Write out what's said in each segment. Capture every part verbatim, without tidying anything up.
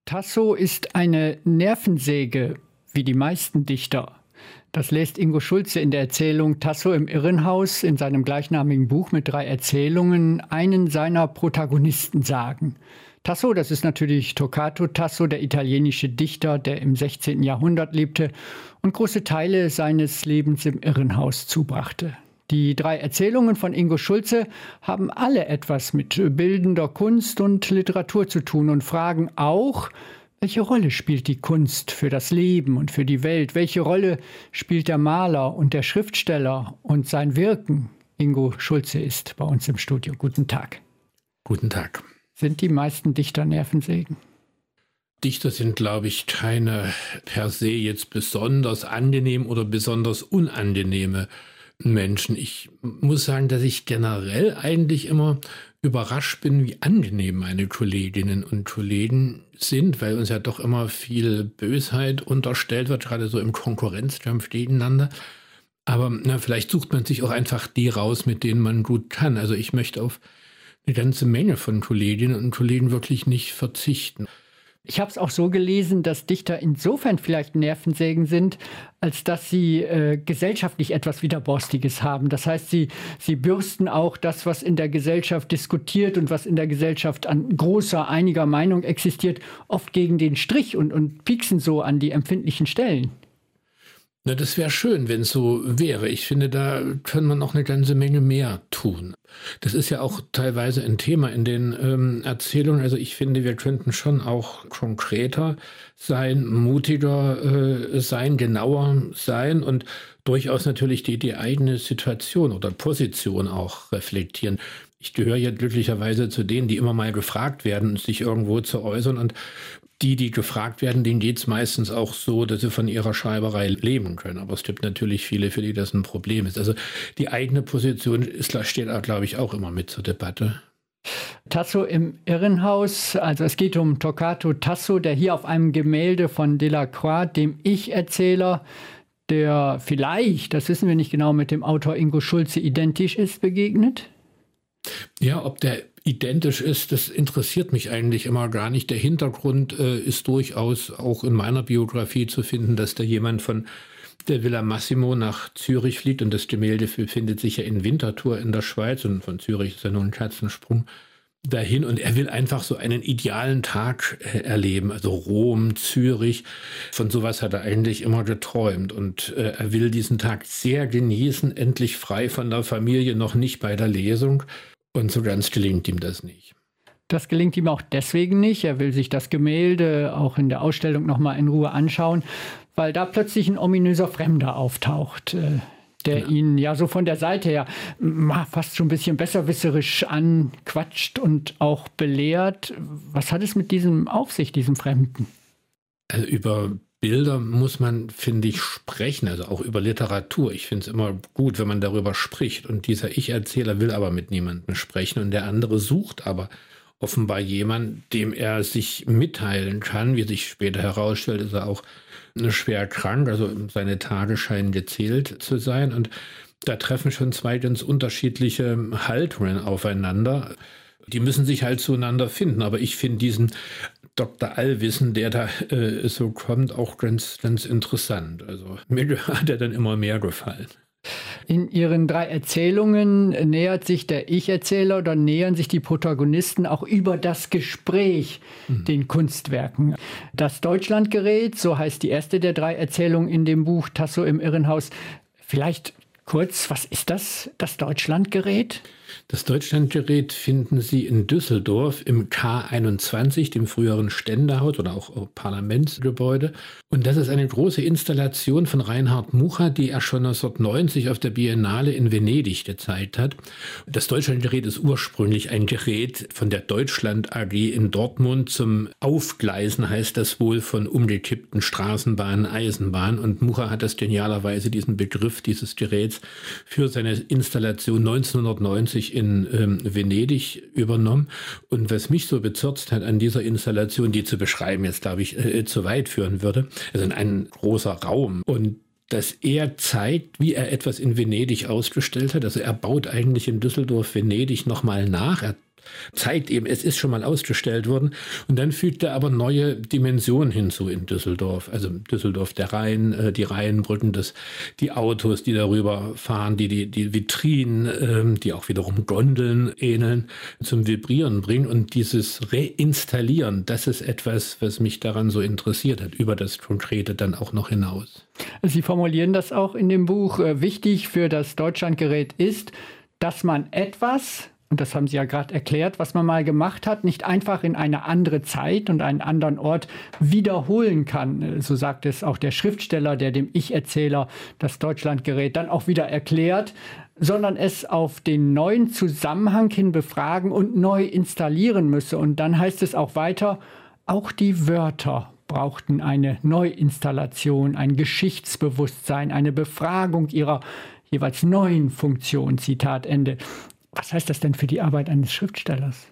Tasso ist eine Nervensäge, wie die meisten Dichter. Das lässt Ingo Schulze in der Erzählung Tasso im Irrenhaus in seinem gleichnamigen Buch mit drei Erzählungen einen seiner Protagonisten sagen. Tasso, das ist natürlich Torquato Tasso, der italienische Dichter, der im sechzehnten Jahrhundert lebte und große Teile seines Lebens im Irrenhaus zubrachte. Die drei Erzählungen von Ingo Schulze haben alle etwas mit bildender Kunst und Literatur zu tun und fragen auch, welche Rolle spielt die Kunst für das Leben und für die Welt? Welche Rolle spielt der Maler und der Schriftsteller und sein Wirken? Ingo Schulze ist bei uns im Studio. Guten Tag. Guten Tag. Sind die meisten Dichter Nervensägen? Dichter sind, glaube ich, keine per se jetzt besonders angenehm oder besonders unangenehme Menschen. Ich muss sagen, dass ich generell eigentlich immer überrascht bin, wie angenehm meine Kolleginnen und Kollegen sind, weil uns ja doch immer viel Bösheit unterstellt wird, gerade so im Konkurrenzkampf gegeneinander. Aber na, vielleicht sucht man sich auch einfach die raus, mit denen man gut kann. Also ich möchte auf eine ganze Menge von Kolleginnen und Kollegen wirklich nicht verzichten. Ich habe es auch so gelesen, dass Dichter insofern vielleicht Nervensägen sind, als dass sie äh, gesellschaftlich etwas Widerborstiges haben. Das heißt, sie, sie bürsten auch das, was in der Gesellschaft diskutiert und was in der Gesellschaft an großer, einiger Meinung existiert, oft gegen den Strich und, und pieksen so an die empfindlichen Stellen. Na, das wäre schön, wenn es so wäre. Ich finde, da kann man noch eine ganze Menge mehr tun. Das ist ja auch teilweise ein Thema in den ähm, Erzählungen. Also ich finde, wir könnten schon auch konkreter sein, mutiger äh, sein, genauer sein und durchaus natürlich die, die eigene Situation oder Position auch reflektieren. Ich gehöre ja glücklicherweise zu denen, die immer mal gefragt werden, sich irgendwo zu äußern, und die, die gefragt werden, denen geht es meistens auch so, dass sie von ihrer Schreiberei leben können. Aber es gibt natürlich viele, für die das ein Problem ist. Also die eigene Position ist, steht, glaube ich, auch immer mit zur Debatte. Tasso im Irrenhaus, also es geht um Torquato Tasso, der hier auf einem Gemälde von Delacroix, dem Ich-Erzähler, der vielleicht, das wissen wir nicht genau, mit dem Autor Ingo Schulze identisch ist, begegnet? Ja, ob der identisch ist, das interessiert mich eigentlich immer gar nicht. Der Hintergrund äh, ist durchaus auch in meiner Biografie zu finden, dass da jemand von der Villa Massimo nach Zürich fliegt, und das Gemälde befindet sich ja in Winterthur in der Schweiz, und von Zürich ist ja nur ein Katzensprung dahin, und er will einfach so einen idealen Tag äh, erleben, also Rom, Zürich, von sowas hat er eigentlich immer geträumt, und äh, er will diesen Tag sehr genießen, endlich frei von der Familie, noch nicht bei der Lesung. Und so ganz gelingt ihm das nicht. Das gelingt ihm auch deswegen nicht. Er will sich das Gemälde auch in der Ausstellung nochmal in Ruhe anschauen, weil da plötzlich ein ominöser Fremder auftaucht, der genau. ihn ja so von der Seite her fast schon ein bisschen besserwisserisch anquatscht und auch belehrt. Was hat es mit diesem auf sich, diesem Fremden? Also über Bilder muss man, finde ich, sprechen, also auch über Literatur. Ich finde es immer gut, wenn man darüber spricht. Und dieser Ich-Erzähler will aber mit niemandem sprechen, und der andere sucht aber offenbar jemanden, dem er sich mitteilen kann. Wie sich später herausstellt, ist er auch schwer krank, also seine Tage scheinen gezählt zu sein. Und da treffen schon zwei ganz unterschiedliche Haltungen aufeinander. Die müssen sich halt zueinander finden. Aber ich finde diesen Doktor Allwissen, der da äh, so kommt, auch ganz, ganz interessant. Also mir hat er dann immer mehr gefallen. In Ihren drei Erzählungen nähert sich der Ich-Erzähler oder nähern sich die Protagonisten auch über das Gespräch mhm. den Kunstwerken. Das Deutschlandgerät, so heißt die erste der drei Erzählungen in dem Buch Tasso im Irrenhaus. Vielleicht kurz, was ist das, das Deutschlandgerät? Das Deutschlandgerät finden Sie in Düsseldorf im K einundzwanzig, dem früheren Ständehaus oder auch Parlamentsgebäude. Und das ist eine große Installation von Reinhard Mucha, die er schon neunzehnhundertneunzig auf der Biennale in Venedig gezeigt hat. Das Deutschlandgerät ist ursprünglich ein Gerät von der Deutschland A G in Dortmund zum Aufgleisen, heißt das wohl, von umgekippten Straßenbahnen, Eisenbahnen. Und Mucha hat das genialerweise, diesen Begriff dieses Geräts, für seine Installation neunzehnhundertneunzig in ähm, Venedig übernommen. Und was mich so bezürzt hat an dieser Installation, die zu beschreiben jetzt, glaube ich, äh, zu weit führen würde, also in ein großer Raum. Und dass er zeigt, wie er etwas in Venedig ausgestellt hat. Also er baut eigentlich in Düsseldorf Venedig nochmal nach. Er zeigt eben, es ist schon mal ausgestellt worden. Und dann fügt er aber neue Dimensionen hinzu in Düsseldorf. Also Düsseldorf, der Rhein, die Rheinbrücken, das, die Autos, die darüber fahren, die, die, die Vitrinen, die auch wiederum Gondeln ähneln, zum Vibrieren bringen. Und dieses Reinstallieren, das ist etwas, was mich daran so interessiert hat, über das Konkrete dann auch noch hinaus. Sie formulieren das auch in dem Buch. Wichtig für das Deutschlandgerät ist, dass man etwas, und das haben Sie ja gerade erklärt, was man mal gemacht hat, nicht einfach in eine andere Zeit und einen anderen Ort wiederholen kann. So sagt es auch der Schriftsteller, der dem Ich-Erzähler das Deutschlandgerät dann auch wieder erklärt, sondern es auf den neuen Zusammenhang hin befragen und neu installieren müsse. Und dann heißt es auch weiter, auch die Wörter brauchten eine Neuinstallation, ein Geschichtsbewusstsein, eine Befragung ihrer jeweils neuen Funktion. Zitat Ende. Was heißt das denn für die Arbeit eines Schriftstellers?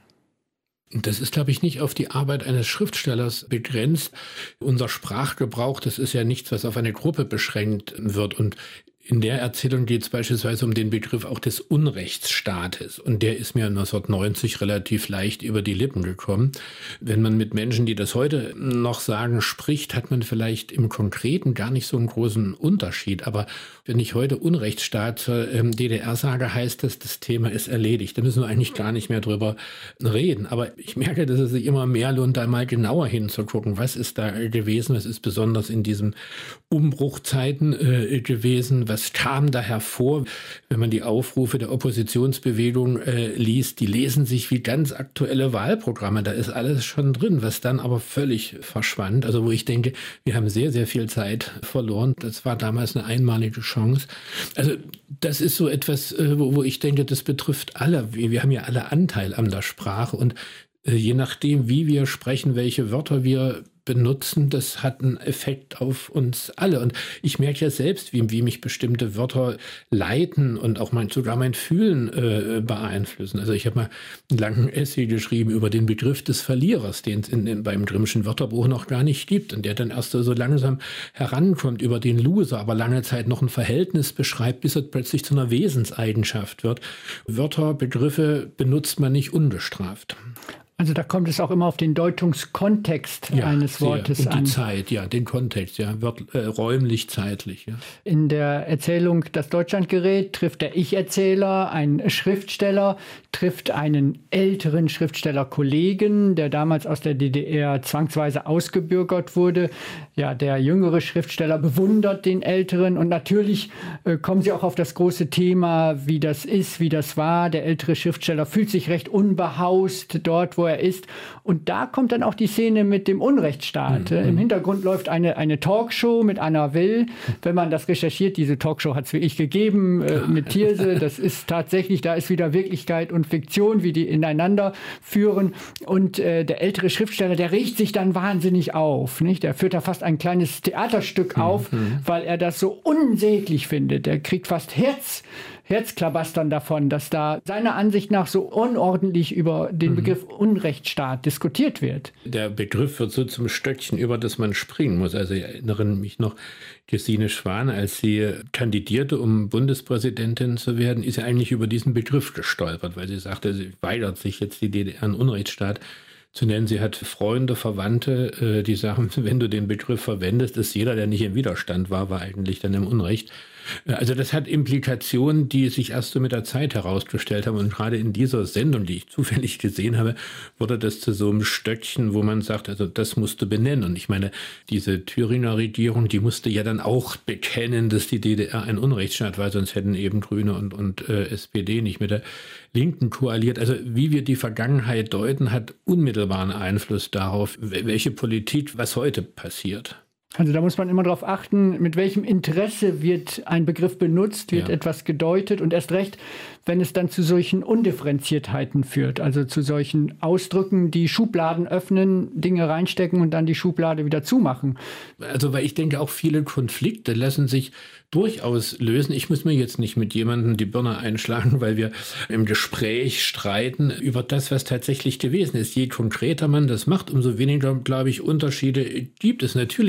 Das ist, glaube ich, nicht auf die Arbeit eines Schriftstellers begrenzt. Unser Sprachgebrauch, das ist ja nichts, was auf eine Gruppe beschränkt wird. Und in der Erzählung geht es beispielsweise um den Begriff auch des Unrechtsstaates. Und der ist mir neunzehnhundertneunzig relativ leicht über die Lippen gekommen. Wenn man mit Menschen, die das heute noch sagen, spricht, hat man vielleicht im Konkreten gar nicht so einen großen Unterschied. Aber wenn ich heute Unrechtsstaat zur ähm, D D R sage, heißt das, das Thema ist erledigt. Da müssen wir eigentlich gar nicht mehr drüber reden. Aber ich merke, dass es sich immer mehr lohnt, da mal genauer hinzugucken. Was ist da gewesen? Was ist besonders in diesen Umbruchzeiten äh, gewesen? Was kam da hervor, wenn man die Aufrufe der Oppositionsbewegung äh, liest? Die lesen sich wie ganz aktuelle Wahlprogramme. Da ist alles schon drin, was dann aber völlig verschwand. Also wo ich denke, wir haben sehr, sehr viel Zeit verloren. Das war damals eine einmalige Chance. Also das ist so etwas, äh, wo, wo ich denke, das betrifft alle. Wir, wir haben ja alle Anteil an der Sprache. Und äh, je nachdem, wie wir sprechen, welche Wörter wir benutzen, das hat einen Effekt auf uns alle. Und ich merke ja selbst, wie, wie mich bestimmte Wörter leiten und auch mein, sogar mein Fühlen äh, beeinflussen. Also ich habe mal einen langen Essay geschrieben über den Begriff des Verlierers, den es in, in, beim Grimmschen Wörterbuch noch gar nicht gibt und der dann erst so langsam herankommt über den Loser, aber lange Zeit noch ein Verhältnis beschreibt, bis er plötzlich zu einer Wesenseigenschaft wird. Wörter, Begriffe benutzt man nicht unbestraft. Also da kommt es auch immer auf den Deutungskontext ja, eines Wortes sehr. Und die an. Zeit, ja, den Kontext, ja, wird äh, räumlich, zeitlich. Ja. In der Erzählung Das Deutschlandgerät trifft der Ich-Erzähler einen Schriftsteller, trifft einen älteren Schriftstellerkollegen, der damals aus der D D R zwangsweise ausgebürgert wurde. Ja, der jüngere Schriftsteller bewundert den Älteren und natürlich äh, kommen sie auch auf das große Thema, wie das ist, wie das war. Der ältere Schriftsteller fühlt sich recht unbehaust dort, wo er ist. Und da kommt dann auch die Szene mit dem Unrechtsstaat. Mhm. Im Hintergrund läuft eine, eine Talkshow mit Anna Will. Wenn man das recherchiert, diese Talkshow hat es wie ich gegeben, äh, mit Thierse. Das ist tatsächlich, da ist wieder Wirklichkeit und Fiktion, wie die ineinander führen. Und äh, der ältere Schriftsteller, der regt sich dann wahnsinnig auf. Nicht? Der führt da fast ein kleines Theaterstück auf, mhm. weil er das so unsäglich findet. Der kriegt fast Herz. Herzklabastern davon, dass da seiner Ansicht nach so unordentlich über den Begriff Unrechtsstaat diskutiert wird. Der Begriff wird so zum Stöckchen, über das man springen muss. Also ich erinnere mich noch, Gesine Schwan, als sie kandidierte, um Bundespräsidentin zu werden, ist ja eigentlich über diesen Begriff gestolpert, weil sie sagte, sie weigert sich jetzt die D D R einen Unrechtsstaat zu nennen. Sie hat Freunde, Verwandte, die sagen, wenn du den Begriff verwendest, ist jeder, der nicht im Widerstand war, war eigentlich dann im Unrecht. Also das hat Implikationen, die sich erst so mit der Zeit herausgestellt haben. Und gerade in dieser Sendung, die ich zufällig gesehen habe, wurde das zu so einem Stöckchen, wo man sagt, also das musst du benennen. Und ich meine, diese Thüringer Regierung, die musste ja dann auch bekennen, dass die D D R ein Unrechtsstaat war, sonst hätten eben Grüne und, und äh, S P D nicht mit der Linken koaliert. Also wie wir die Vergangenheit deuten, hat unmittelbaren Einfluss darauf, welche Politik, was heute passiert. Also da muss man immer darauf achten, mit welchem Interesse wird ein Begriff benutzt, wird ja. etwas gedeutet und erst recht, wenn es dann zu solchen Undifferenziertheiten führt, also zu solchen Ausdrücken, die Schubladen öffnen, Dinge reinstecken und dann die Schublade wieder zumachen. Also weil ich denke, auch viele Konflikte lassen sich durchaus lösen. Ich muss mir jetzt nicht mit jemandem die Birne einschlagen, weil wir im Gespräch streiten über das, was tatsächlich gewesen ist. Je konkreter man das macht, umso weniger, glaube ich, Unterschiede gibt es. Natürlich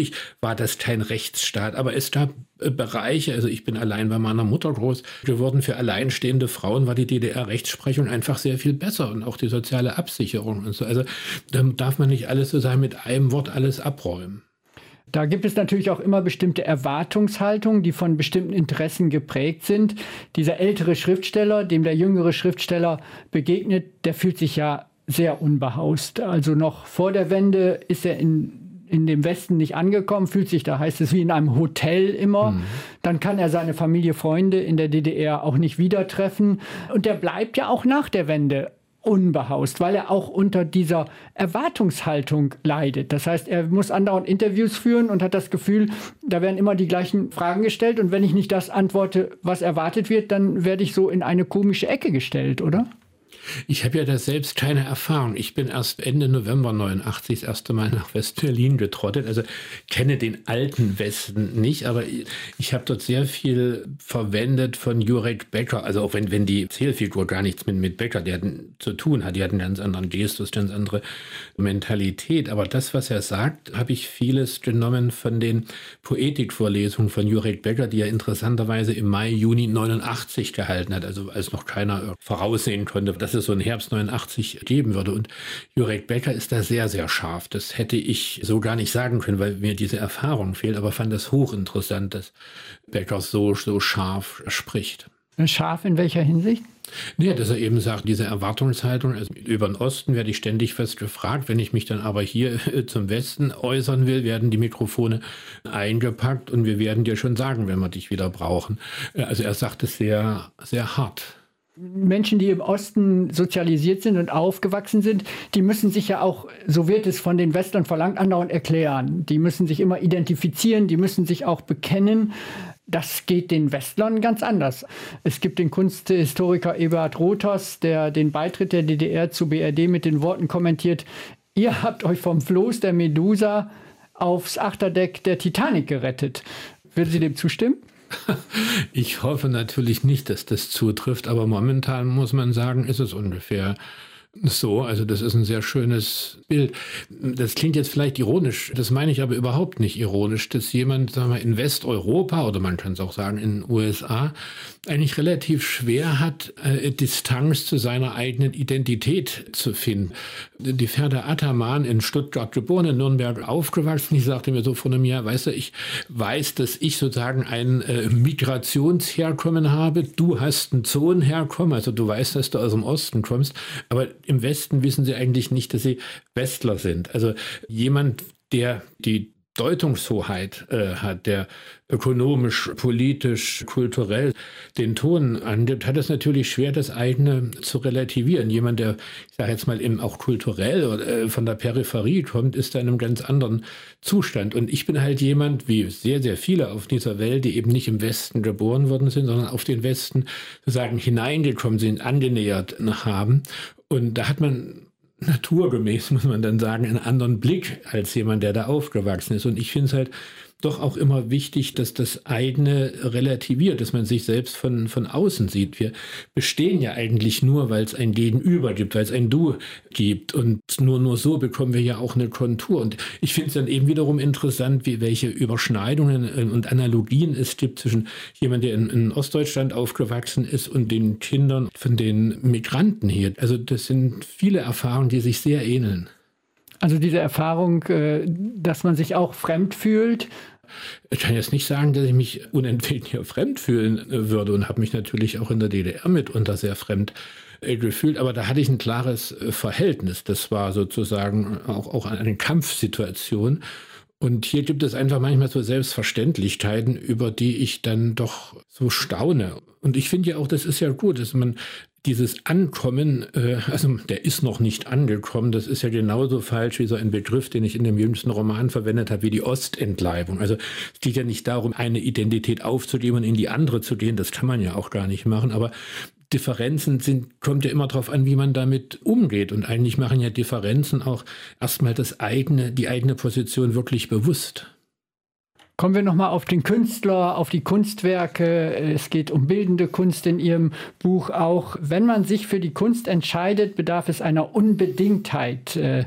war das kein Rechtsstaat. Aber es gab äh, Bereiche, also ich bin allein bei meiner Mutter groß geworden, für alleinstehende Frauen war die D D R-Rechtsprechung einfach sehr viel besser und auch die soziale Absicherung und so. Also da darf man nicht alles sozusagen mit einem Wort alles abräumen. Da gibt es natürlich auch immer bestimmte Erwartungshaltungen, die von bestimmten Interessen geprägt sind. Dieser ältere Schriftsteller, dem der jüngere Schriftsteller begegnet, der fühlt sich ja sehr unbehaust. Also noch vor der Wende ist er in, in dem Westen nicht angekommen, fühlt sich, da heißt es, wie in einem Hotel immer. Mhm. Dann kann er seine Familie, Freunde in der D D R auch nicht wieder treffen. Und der bleibt ja auch nach der Wende unbehaust, weil er auch unter dieser Erwartungshaltung leidet. Das heißt, er muss andauernd Interviews führen und hat das Gefühl, da werden immer die gleichen Fragen gestellt und wenn ich nicht das antworte, was erwartet wird, dann werde ich so in eine komische Ecke gestellt, oder? Ich habe ja da selbst keine Erfahrung. Ich bin erst Ende November neunundachtzig das erste Mal nach West-Berlin getrottet. Also kenne den alten Westen nicht, aber ich habe dort sehr viel verwendet von Jurek Becker. Also auch wenn, wenn die Erzählfigur gar nichts mit, mit Becker, die hatten zu tun hat, die hatten einen ganz anderen Gestus, ganz andere Mentalität. Aber das, was er sagt, habe ich vieles genommen von den Poetikvorlesungen von Jurek Becker, die er interessanterweise im Mai, Juni neunundachtzig gehalten hat. Also als noch keiner voraussehen konnte, dass es so einen Herbst neunundachtzig geben würde. Und Jurek Becker ist da sehr, sehr scharf. Das hätte ich so gar nicht sagen können, weil mir diese Erfahrung fehlt. Aber fand das hochinteressant, dass Becker so, so scharf spricht. Scharf in welcher Hinsicht? Ja, dass er eben sagt, diese Erwartungshaltung, also über den Osten werde ich ständig fast gefragt. Wenn ich mich dann aber hier zum Westen äußern will, werden die Mikrofone eingepackt und wir werden dir schon sagen, wenn wir dich wieder brauchen. Also er sagt es sehr, sehr hart. Menschen, die im Osten sozialisiert sind und aufgewachsen sind, die müssen sich ja auch, so wird es von den Westlern verlangt, andauernd erklären. Die müssen sich immer identifizieren, die müssen sich auch bekennen. Das geht den Westlern ganz anders. Es gibt den Kunsthistoriker Eberhard Rothers, der den Beitritt der D D R zu B R D mit den Worten kommentiert: Ihr habt euch vom Floß der Medusa aufs Achterdeck der Titanic gerettet. Würden Sie dem zustimmen? Ich hoffe natürlich nicht, dass das zutrifft, aber momentan muss man sagen, ist es ungefähr so. Also das ist ein sehr schönes Bild. Das klingt jetzt vielleicht ironisch, das meine ich aber überhaupt nicht ironisch, dass jemand, sagen wir, in Westeuropa oder man kann es auch sagen in den U S A eigentlich relativ schwer hat, äh, Distanz zu seiner eigenen Identität zu finden. Die Ferda Ataman, in Stuttgart geboren, in Nürnberg aufgewachsen, die sagte mir so vor einem Jahr, weißt du, ich weiß, dass ich sozusagen ein äh, Migrationsherkommen habe, du hast ein Zonenherkommen, also du weißt, dass du aus dem Osten kommst, aber im Westen wissen sie eigentlich nicht, dass sie Westler sind. Also jemand, der die Deutungshoheit äh, hat, der ökonomisch, politisch, kulturell den Ton angibt, hat es natürlich schwer, das eigene zu relativieren. Jemand, der, ich sage jetzt mal, eben auch kulturell oder äh, von der Peripherie kommt, ist da in einem ganz anderen Zustand. Und ich bin halt jemand, wie sehr, sehr viele auf dieser Welt, die eben nicht im Westen geboren worden sind, sondern auf den Westen sozusagen hineingekommen sind, angenähert haben. Und da hat man naturgemäß, muss man dann sagen, einen anderen Blick als jemand, der da aufgewachsen ist. Und ich finde es halt doch auch immer wichtig, dass das eigene relativiert, dass man sich selbst von, von außen sieht. Wir bestehen ja eigentlich nur, weil es ein Gegenüber gibt, weil es ein Du gibt. Und nur, nur so bekommen wir ja auch eine Kontur. Und ich finde es dann eben wiederum interessant, wie welche Überschneidungen und Analogien es gibt zwischen jemandem, der in, in Ostdeutschland aufgewachsen ist und den Kindern von den Migranten hier. Also das sind viele Erfahrungen, die sich sehr ähneln. Also diese Erfahrung, dass man sich auch fremd fühlt. Ich kann jetzt nicht sagen, dass ich mich unentwegt hier fremd fühlen würde und habe mich natürlich auch in der D D R mitunter sehr fremd gefühlt, aber da hatte ich ein klares Verhältnis. Das war sozusagen auch, auch eine Kampfsituation. Und hier gibt es einfach manchmal so Selbstverständlichkeiten, über die ich dann doch so staune. Und ich finde ja auch, das ist ja gut, dass man dieses Ankommen, äh, also der ist noch nicht angekommen, das ist ja genauso falsch wie so ein Begriff, den ich in dem jüngsten Roman verwendet habe, wie die Ostentleibung. Also es geht ja nicht darum, eine Identität aufzugeben und in die andere zu gehen, das kann man ja auch gar nicht machen, aber Differenzen sind, kommt ja immer darauf an, wie man damit umgeht. Und eigentlich machen ja Differenzen auch erstmal das eigene, die eigene Position wirklich bewusst. Kommen wir nochmal auf den Künstler, auf die Kunstwerke. Es geht um bildende Kunst in Ihrem Buch auch. Wenn man sich für die Kunst entscheidet, bedarf es einer Unbedingtheit.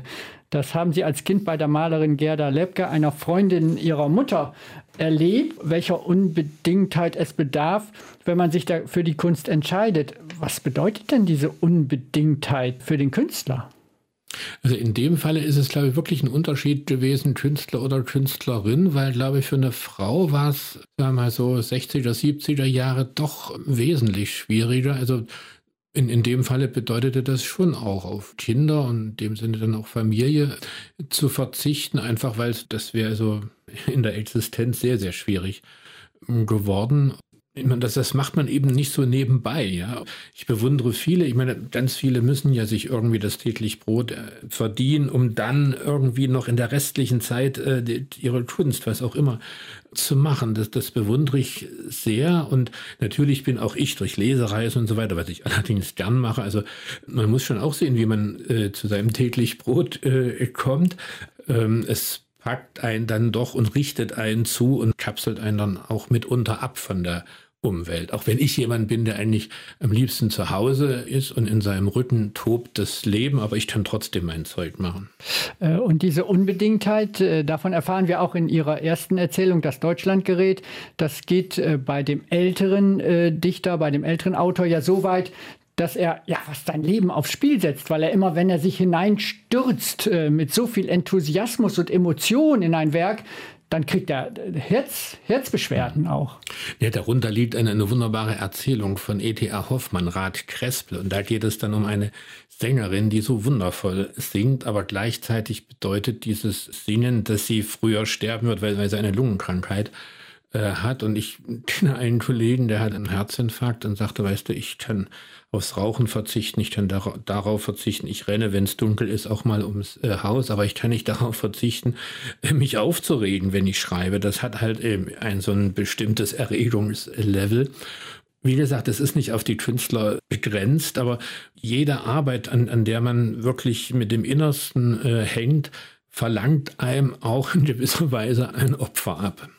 Das haben Sie als Kind bei der Malerin Gerda Lepke, einer Freundin Ihrer Mutter, erlebt, welcher Unbedingtheit es bedarf, wenn man sich da für die Kunst entscheidet. Was bedeutet denn diese Unbedingtheit für den Künstler? Also in dem Falle ist es, glaube ich, wirklich ein Unterschied gewesen, Künstler oder Künstlerin, weil, glaube ich, für eine Frau war es, sagen wir mal so, sechziger, siebziger Jahre doch wesentlich schwieriger. Also in, in dem Falle bedeutete das schon auch auf Kinder und in dem Sinne dann auch Familie zu verzichten, einfach weil das wäre so in der Existenz sehr, sehr schwierig geworden. Ich meine, das, das macht man eben nicht so nebenbei. Ja. Ich bewundere viele, ich meine, ganz viele müssen ja sich irgendwie das täglich Brot äh, verdienen, um dann irgendwie noch in der restlichen Zeit äh, die, ihre Kunst, was auch immer, zu machen. Das, das bewundere ich sehr und natürlich bin auch ich durch Lesereisen und so weiter, was ich allerdings gern mache. Also man muss schon auch sehen, wie man äh, zu seinem täglich Brot äh, kommt. Ähm, es packt einen dann doch und richtet einen zu und kapselt einen dann auch mitunter ab von der Umwelt. Auch wenn ich jemand bin, der eigentlich am liebsten zu Hause ist und in seinem Rücken tobt das Leben, aber ich kann trotzdem mein Zeug machen. Und diese Unbedingtheit, davon erfahren wir auch in Ihrer ersten Erzählung, das Deutschlandgerät. Das geht bei dem älteren Dichter, bei dem älteren Autor ja so weit, dass er ja fast sein Leben aufs Spiel setzt, weil er immer, wenn er sich hineinstürzt mit so viel Enthusiasmus und Emotion in ein Werk, dann kriegt er Herz, Herzbeschwerden auch. Ja, darunter liegt eine, eine wunderbare Erzählung von E T A Hoffmann, Rat Krespel. Und da geht es dann um eine Sängerin, die so wundervoll singt, aber gleichzeitig bedeutet dieses Singen, dass sie früher sterben wird, weil, weil sie eine Lungenkrankheit äh, hat. Und ich kenne einen Kollegen, der hat einen Herzinfarkt und sagte, weißt du, ich kann aufs Rauchen verzichten, ich kann dar- darauf verzichten, ich renne, wenn es dunkel ist, auch mal ums äh, Haus, aber ich kann nicht darauf verzichten, äh, mich aufzuregen, wenn ich schreibe. Das hat halt eben ein so ein bestimmtes Erregungslevel. Wie gesagt, es ist nicht auf die Künstler begrenzt, aber jede Arbeit, an, an der man wirklich mit dem Innersten äh, hängt, verlangt einem auch in gewisser Weise ein Opfer ab.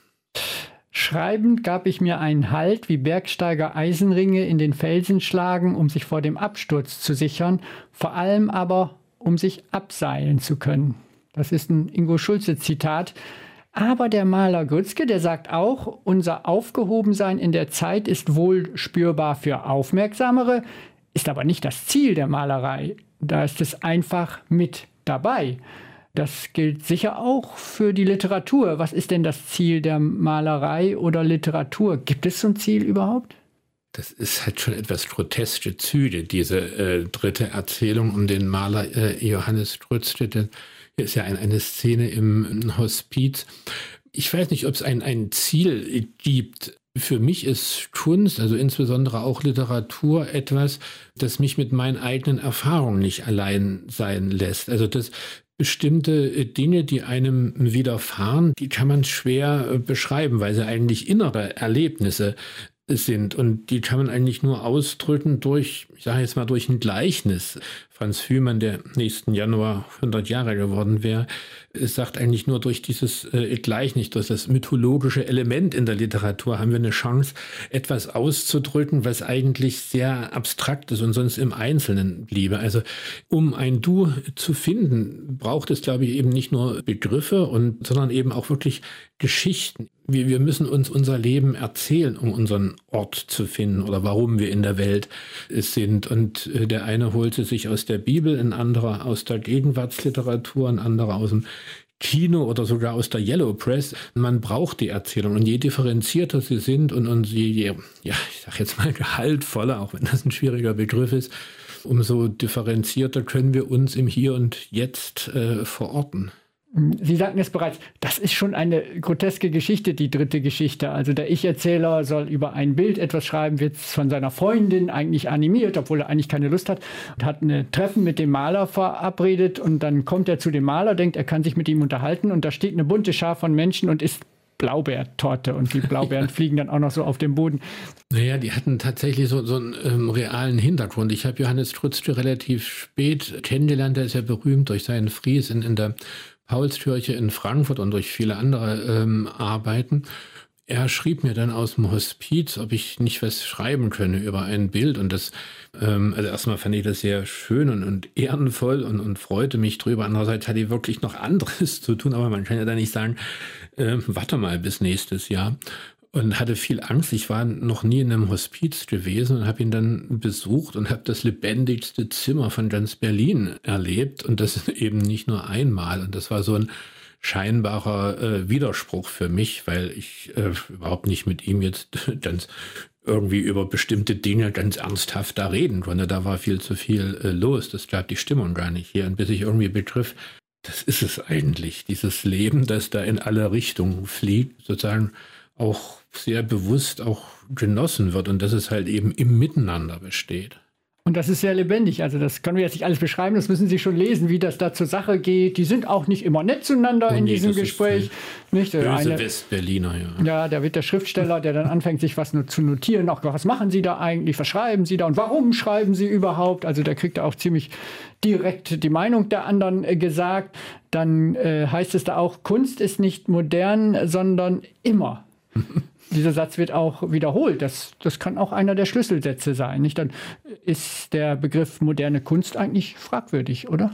Schreibend gab ich mir einen Halt, wie Bergsteiger Eisenringe in den Felsen schlagen, um sich vor dem Absturz zu sichern, vor allem aber, um sich abseilen zu können. Das ist ein Ingo Schulze-Zitat. Aber der Maler Grützke, der sagt auch, unser Aufgehobensein in der Zeit ist wohl spürbar für Aufmerksamere, ist aber nicht das Ziel der Malerei. Da ist es einfach mit dabei. Das gilt sicher auch für die Literatur. Was ist denn das Ziel der Malerei oder Literatur? Gibt es so ein Ziel überhaupt? Das ist halt schon etwas groteske Züge, diese äh, dritte Erzählung um den Maler äh, Johannes Grützke. Hier ist ja ein, eine Szene im Hospiz. Ich weiß nicht, ob es ein, ein Ziel gibt. Für mich ist Kunst, also insbesondere auch Literatur, etwas, das mich mit meinen eigenen Erfahrungen nicht allein sein lässt. Also das bestimmte Dinge, die einem widerfahren, die kann man schwer beschreiben, weil sie eigentlich innere Erlebnisse sind und die kann man eigentlich nur ausdrücken durch, ich sage jetzt mal, durch ein Gleichnis. Franz Fühmann, der nächsten Januar hundert Jahre geworden wäre, sagt eigentlich nur durch dieses äh, Gleichnis, durch das mythologische Element in der Literatur haben wir eine Chance, etwas auszudrücken, was eigentlich sehr abstrakt ist und sonst im Einzelnen bliebe. Also um ein Du zu finden, braucht es, glaube ich, eben nicht nur Begriffe, und, sondern eben auch wirklich Geschichten. Wir, wir müssen uns unser Leben erzählen, um unseren Ort zu finden oder warum wir in der Welt sind. Und äh, der eine holte sich aus der Bibel, ein anderer aus der Gegenwartsliteratur, ein anderer aus dem Kino oder sogar aus der Yellow Press. Man braucht die Erzählung, und je differenzierter sie sind und, und je, je, ja, ich sag jetzt mal gehaltvoller, auch wenn das ein schwieriger Begriff ist, umso differenzierter können wir uns im Hier und Jetzt äh, verorten. Sie sagten es bereits, das ist schon eine groteske Geschichte, die dritte Geschichte. Also der Ich-Erzähler soll über ein Bild etwas schreiben, wird von seiner Freundin eigentlich animiert, obwohl er eigentlich keine Lust hat, und hat ein Treffen mit dem Maler verabredet, und dann kommt er zu dem Maler, denkt, er kann sich mit ihm unterhalten, und da steht eine bunte Schar von Menschen und isst Blaubeertorte, und die Blaubeeren ja. fliegen dann auch noch so auf den Boden. Naja, die hatten tatsächlich so, so einen ähm, realen Hintergrund. Ich habe Johannes Grützke relativ spät kennengelernt. Er ist ja berühmt durch seinen Fries in, in der Paulskirche in Frankfurt und durch viele andere ähm, Arbeiten. er schrieb mir dann aus dem Hospiz, ob ich nicht was schreiben könne über ein Bild. Und das, ähm, also erstmal fand ich das sehr schön und, und ehrenvoll und, und freute mich drüber. Andererseits hatte ich wirklich noch anderes zu tun, aber man kann ja da nicht sagen, äh, warte mal bis nächstes Jahr. Und hatte viel Angst. Ich war noch nie in einem Hospiz gewesen und habe ihn dann besucht und habe das lebendigste Zimmer von ganz Berlin erlebt. Und das eben nicht nur einmal. Und das war so ein scheinbarer äh, Widerspruch für mich, weil ich äh, überhaupt nicht mit ihm jetzt ganz irgendwie über bestimmte Dinge ganz ernsthaft da reden konnte. Da war viel zu viel äh, los. Das gab die Stimmung gar nicht hier. Und bis ich irgendwie begriff, das ist es eigentlich, dieses Leben, das da in alle Richtungen fliegt, sozusagen auch sehr bewusst auch genossen wird und dass es halt eben im Miteinander besteht. Und das ist sehr lebendig. Also das können wir jetzt nicht alles beschreiben, das müssen Sie schon lesen, wie das da zur Sache geht. Die sind auch nicht immer nett zueinander oh, in nee, diesem Gespräch. Nicht? Böse Eine, Westberliner, ja. Ja, da wird der Schriftsteller, der dann anfängt, sich was nur zu notieren, auch was machen Sie da eigentlich, was schreiben Sie da und warum schreiben Sie überhaupt? Also da kriegt er auch ziemlich direkt die Meinung der anderen äh, gesagt. Dann äh, heißt es da auch, Kunst ist nicht modern, sondern immer. Dieser Satz wird auch wiederholt. Das, das kann auch einer der Schlüsselsätze sein. Nicht? Dann ist der Begriff moderne Kunst eigentlich fragwürdig, oder?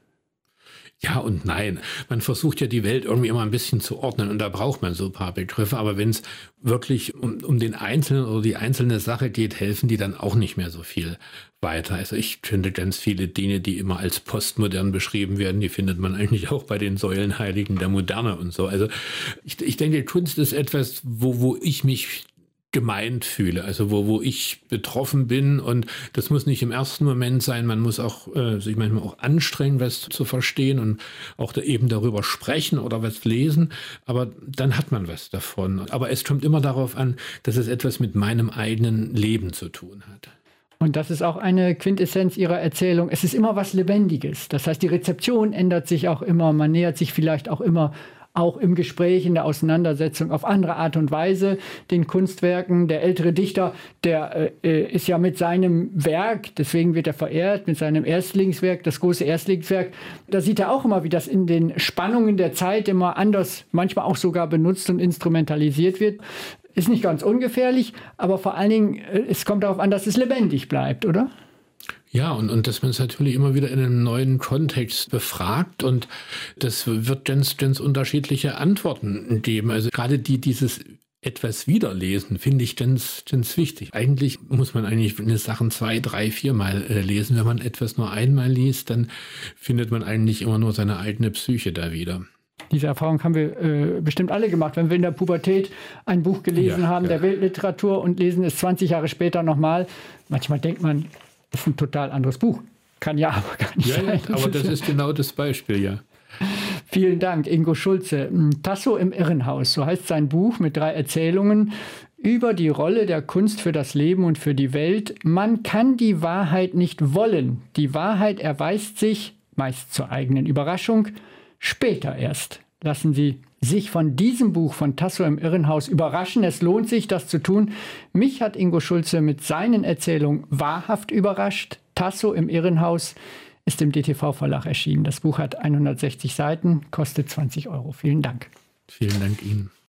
Ja und nein. Man versucht ja die Welt irgendwie immer ein bisschen zu ordnen und da braucht man so ein paar Begriffe. Aber wenn es wirklich um, um den Einzelnen oder die einzelne Sache geht, helfen die dann auch nicht mehr so viel weiter. Also ich finde ganz viele Dinge, die immer als postmodern beschrieben werden, die findet man eigentlich auch bei den Säulenheiligen der Moderne und so. Also ich, ich denke, Kunst ist etwas, wo, wo ich mich gemeint fühle, also wo, wo ich betroffen bin und das muss nicht im ersten Moment sein, man muss auch äh, sich manchmal auch anstrengen, was zu verstehen und auch da eben darüber sprechen oder was lesen, aber dann hat man was davon. Aber es kommt immer darauf an, dass es etwas mit meinem eigenen Leben zu tun hat. Und das ist auch eine Quintessenz Ihrer Erzählung. Es ist immer was Lebendiges. Das heißt, die Rezeption ändert sich auch immer, man nähert sich vielleicht auch immer auch im Gespräch, in der Auseinandersetzung auf andere Art und Weise den Kunstwerken. Der ältere Dichter, der äh, ist ja mit seinem Werk, deswegen wird er verehrt, mit seinem Erstlingswerk, das große Erstlingswerk, da sieht er auch immer, wie das in den Spannungen der Zeit immer anders, manchmal auch sogar benutzt und instrumentalisiert wird. Ist nicht ganz ungefährlich, aber vor allen Dingen, es kommt darauf an, dass es lebendig bleibt, oder? Ja, und, und dass man es natürlich immer wieder in einem neuen Kontext befragt und das wird ganz, ganz unterschiedliche Antworten geben. Also gerade die, dieses etwas wiederlesen, finde ich ganz, ganz wichtig. Eigentlich muss man eigentlich eine Sachen zwei, drei, viermal äh, lesen. Wenn man etwas nur einmal liest, dann findet man eigentlich immer nur seine eigene Psyche da wieder. Diese Erfahrung haben wir äh, bestimmt alle gemacht, wenn wir in der Pubertät ein Buch gelesen ja, haben, ja. der Weltliteratur, und lesen es zwanzig Jahre später nochmal. Manchmal denkt man, das ist ein total anderes Buch. Kann ja aber gar nicht ja, sein. Ja, aber das ist genau das Beispiel, ja. Vielen Dank, Ingo Schulze. Tasso im Irrenhaus, so heißt sein Buch mit drei Erzählungen über die Rolle der Kunst für das Leben und für die Welt. Man kann die Wahrheit nicht wollen. Die Wahrheit erweist sich, meist zur eigenen Überraschung, später erst. Lassen Sie sich von diesem Buch von Tasso im Irrenhaus überraschen. Es lohnt sich, das zu tun. Mich hat Ingo Schulze mit seinen Erzählungen wahrhaft überrascht. Tasso im Irrenhaus ist im D T V-Verlag erschienen. Das Buch hat hundertsechzig Seiten, kostet zwanzig Euro. Vielen Dank. Vielen Dank Ihnen.